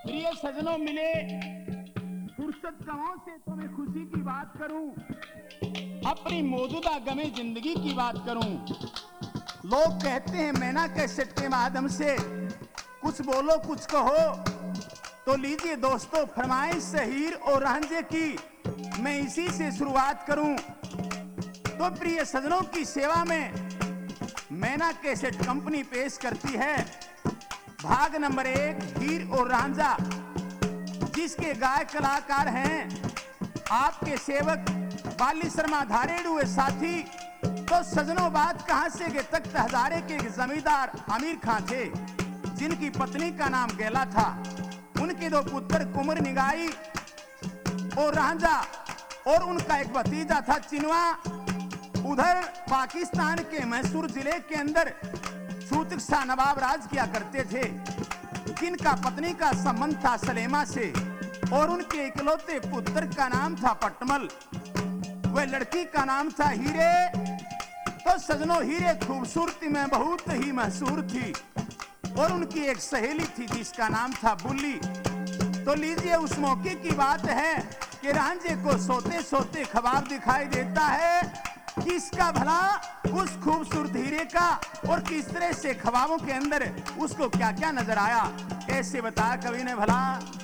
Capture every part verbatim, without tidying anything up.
प्रिय सजनों मिले फुर्सत कहाँ से तो मैं खुशी की बात करूं, अपनी मौजूदा गमे जिंदगी की बात करूं। लोग कहते हैं मैना कैसेट के माध्यम से कुछ बोलो कुछ कहो, तो लीजिए दोस्तों फरमाइश हीर और रांझे की मैं इसी से शुरुआत करूं। तो प्रिय सजनों की सेवा में मैना कैसेट कंपनी पेश करती है भाग नंबर एक हीर और रांझा, जिसके गायक कलाकार हैं आपके सेवक बाली शर्मा धारेड़ू साथी। तो सजनों बात कहां से के तख्त हजारे के जमींदार आमिर खां थे, जिनकी पत्नी का नाम गेला था। उनके दो पुत्र कुमर निगाई और रांझा, और उनका एक भतीजा था चिनवा। उधर पाकिस्तान के मैसूर जिले के अंदर सूतक शाह नवाब राज किया करते थे, जिनका पत्नी का संबंध था सलेमा से, और उनके इकलौते पुत्र का नाम था पटमल। वह लड़की का नाम था हीरे। तो सजनों हीरे खूबसूरती में बहुत ही मशहूर थी, और उनकी एक सहेली थी जिसका नाम था बुल्ली। तो लीजिए उस मौके की बात है कि रांझे को सोते सोते ख्वाब दिखाई देता है कि इसका भला उस खूबसूरत हीरे का, और किस तरह से ख्वाबों के अंदर उसको क्या क्या नजर आया, कैसे बताया कवि ने भला।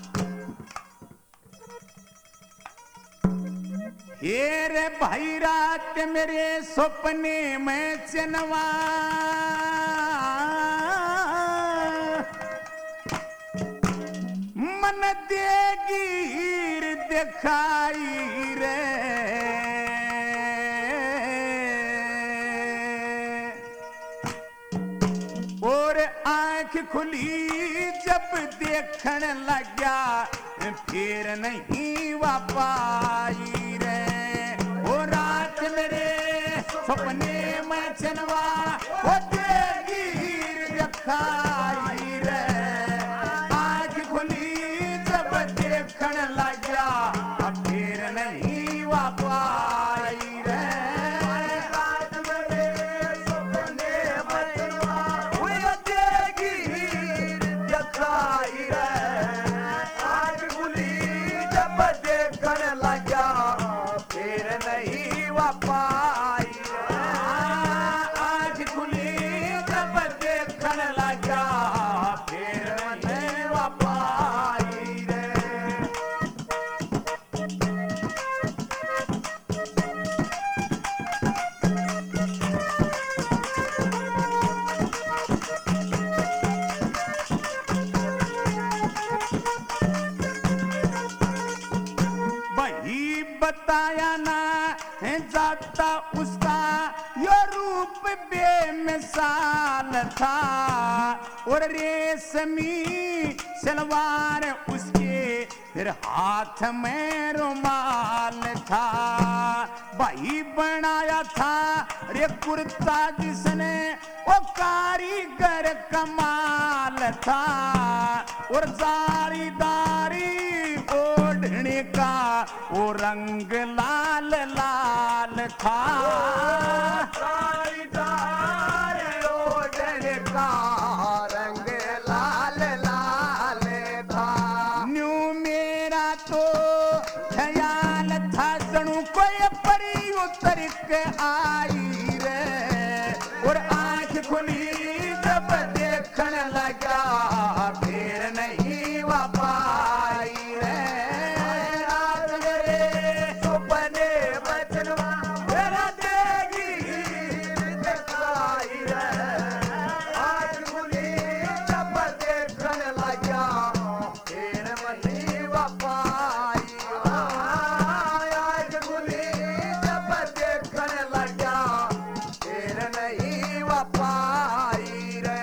ये रे भाई रात मेरे सपने में चनवा, मन देगी हीर दिखाई रे, और आंख खुली जब देखने लगा फिर नहीं वापाई रे। ओ रात मेरे सपने में चनवा, ओ देगी हीर दिखाई रे, आंख खुली जब देखने लगा फिर नहीं वापाई रे। रात मेरे सपने में चनवा, ओ देगी हीर दिखाई रे, आंख खुली जब देखने लगा फिर नहीं वापाई रे, आंख खुली जब देखने लगा फिर नहीं वापाई रे। वही बताया ना है जाता उसका यो रूप बेमिसाल था, और रेशमी सलवार उसके फिर हाथ में रुमाल था। वही बनाया था रे कुर्ता जिसने वो कारीगर कमाल था, और जालीदारी ओढ़ने का वो रंग लाल लाल था। जालीदार ओढ़ने का रंग लाल लाल था। न्यू मेरा तो ख्याल था जणू कोई परी उतर के आई रे, और आंख खुली जब देखने लगा फिर नहीं वापाई रे। रात मेरे सपने में चनवा, मेरा देगी हीर दिखाई रे, आंख खुली जब देखने लगा फिर नहीं वापाई रे, आंख खुली जब देखने लगा फिर नहीं वापाई रे।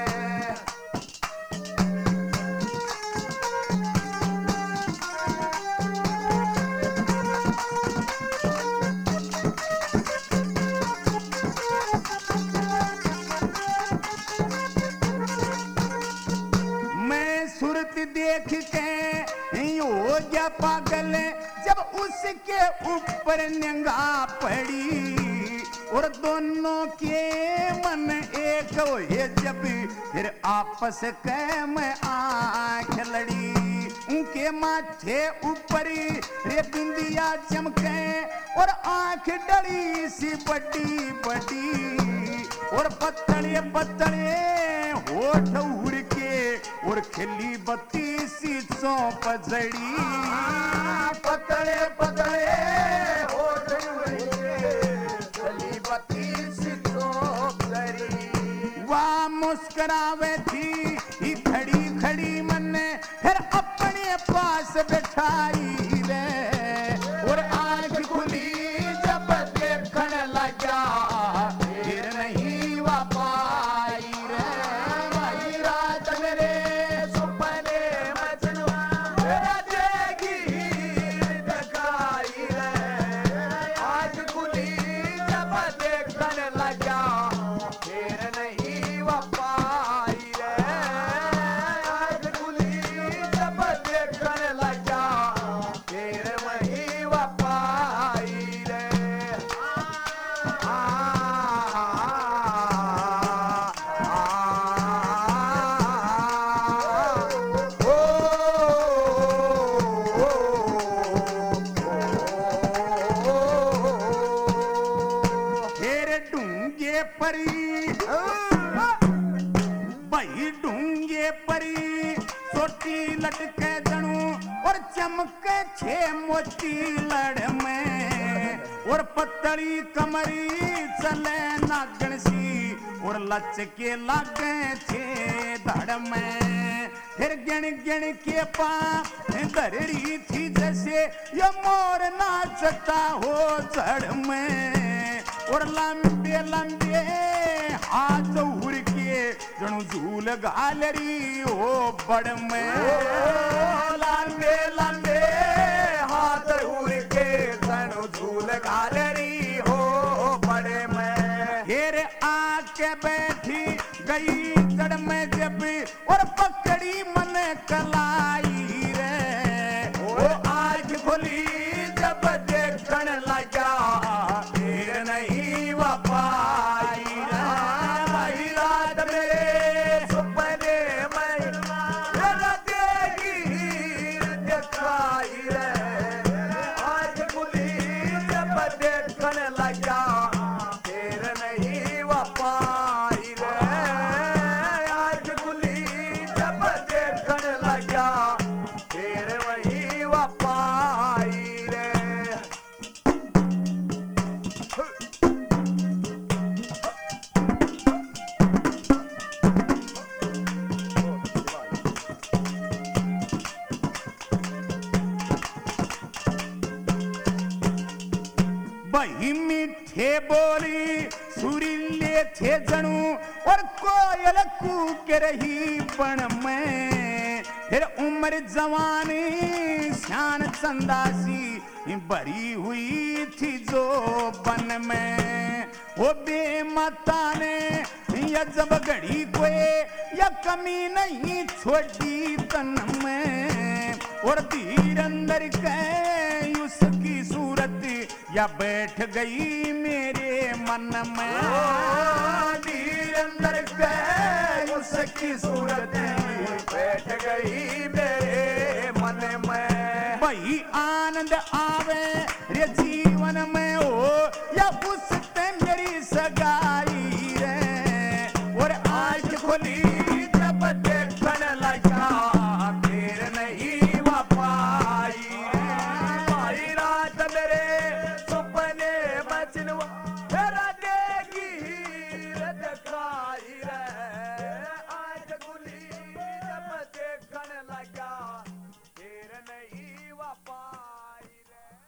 मैं सूरत देख के हो गया पागल, जब उसके ऊपर निगाह पड़ी, और दोनों के मन एक हुए जब फिर आपस के में आंख लड़ी। के माथे ऊपरी रे बिंदिया चमके और आंख डली सी बड़ी बड़ी और पतले पतले होठ उड़ के और खिली बत्ती सी चौप जड़ी पतले पतले होठ उड़ के खिली बत्ती सी चौप जड़ी वाह मुस्कुरावे थी ही खड़ी खड़ी मन फिर अपने पास बैठाई रे और आंख खुली जब देखन लगा फिर नहीं वापाई रे वही रात मेरे सुपने मजनू मेरा देगी दिखाई रे आंख खुली जब देखन लगा फिर नहीं वापाई रे आंख खुली जब देखन लगा फिर वही वापाई रे आ, आ, ओ, फिर ढूंगे परी भाई ढूंगे परी सोटी लटके जणू और चमके छे मोती लड़ में और पतली कमरी चले नागण सी और लचके लागे छे धड़ में फिर गिण गिण के पा धरड़ी थी जैसे ये मोर नाचता हो चढ़ में और लंबे लंबे हाथ उड़ के जणू झूल गालरी हो बड़ में लंबे लंबे हाथ उड़ के जणू झूल गालरी हो बड़े में फिर आके बैठी गई जड़ में जब और पकड़ी मन कलाई रे वो आज खुली जब देखन लगा फिर नहीं वापाई रे वही रात मेरे सुपने में मेरा देगी दिखाई रे आज खुली जब देखन लगा फिर नहीं वापाई रे आज खुली जब देखन लगा फिर वही वापाई रे बही मीठे बोली सुरीले थे जणू और कोयल कूक रही बन में फिर उम्र जवानी शान चंदासी भरी हुई थी जो बन में वो बेमाता ने या जब घड़ी को या कमी नहीं छोड़ी तन में और धीर अंदर के उसकी सूरत या बैठ गई मेरे मन में धीर अंदर के उसकी सूरत बैठ गई मेरे मन में वही आनंद आवे रे जी